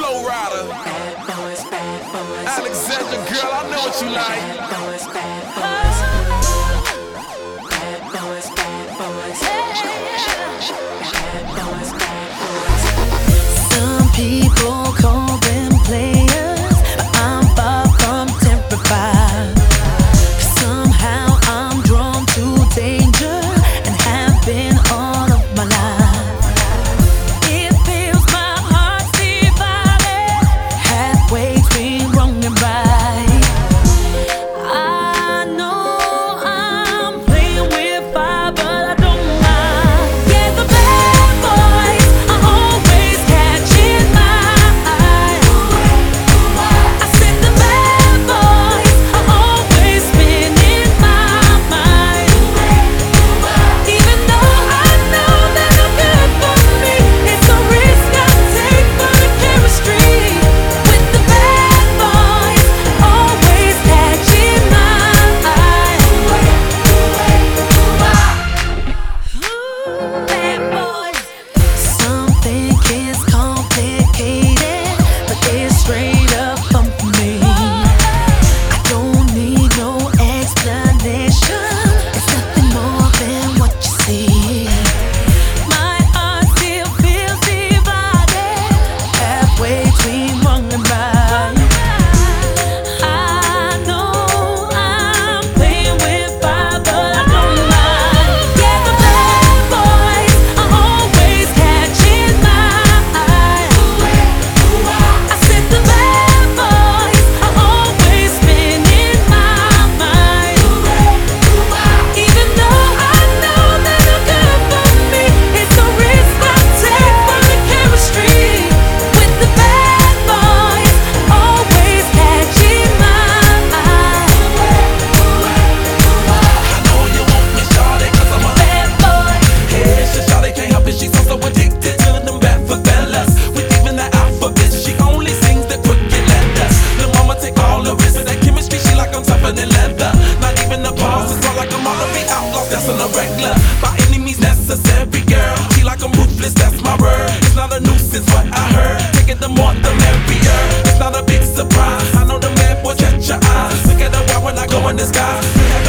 Flow Rider. Alexandra, girl, I know what you like. Some people call them players, but I'm far from terrified. Somehow I'm drawn to danger and have been all of my life. It feels my heart's divided, halfway between wrong and right. I know I'm playing with fire, but I don't mind. Yeah, the bad boys are always catching my eye. I said the bad boys are always spinning my mind. Even though I know that I'm good for me, it's a risk I take for the chemistry. With the bad boys always catching my eye. Bad boys. Some think it's complicated, but they're straight up fun for me. I don't need no explanation. It's nothing more than what you see. My heart still feels divided, halfway between wrong and right. I know I'm playing with fire, but I don't mind. Yeah, the bad boys are always catching my eye. I said the bad boys are always spinning my mind. Even though I know that I'm good for me, it's a risk I take for the chemistry. With the bad boys always catching my eye. I know you want me, shawty, 'cause I'm a Bad boy. yeah, shawty can't help it. She's so addicted to them bad for fellas. With even the alphabet, she only sings the crooked letters. Lil' mama take all the risks. That chemistry, she like I'm tougher than leather. Not even the pause, it's all like I'm all to be outlaws. That's on a regular, by any means necessary, girl. She like I'm ruthless, that's my word. It's not a nuisance, what I heard. Take it the more, the merrier. It's not a big surprise. I know the man boy catch your eyes. Look at the wild when I go in the sky.